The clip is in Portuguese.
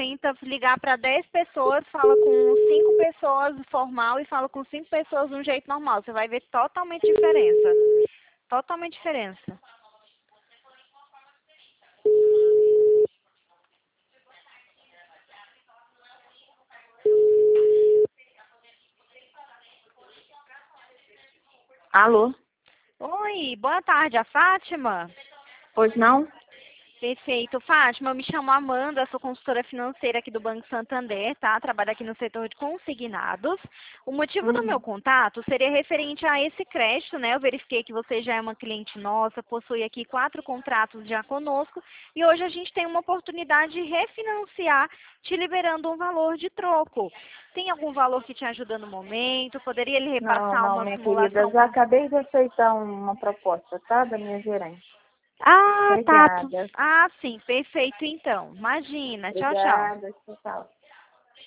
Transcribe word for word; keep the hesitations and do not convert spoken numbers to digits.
tenta ligar para dez pessoas, fala com cinco pessoas formal e fala com cinco pessoas de um jeito normal. Você vai ver totalmente diferença. Totalmente diferença. Alô? Oi, boa tarde, a Fátima? Pois não? Perfeito. Fátima, eu me chamo Amanda, sou consultora financeira aqui do Banco Santander, tá? Trabalho aqui no setor de consignados. O motivo do meu Uhum. contato seria referente a esse crédito, né? Eu verifiquei que você já é uma cliente nossa, possui aqui quatro contratos já conosco e hoje a gente tem uma oportunidade de refinanciar, te liberando um valor de troco. Tem algum valor que te ajuda no momento? Poderia lhe Não, repassar não, uma minha querida. simulação? Já acabei de aceitar uma proposta, tá? Da minha gerente. Ah, tá. tu- Obrigada. Ah, sim, perfeito então. Imagina. Tchau, tchau. Obrigada. Tchau, tchau.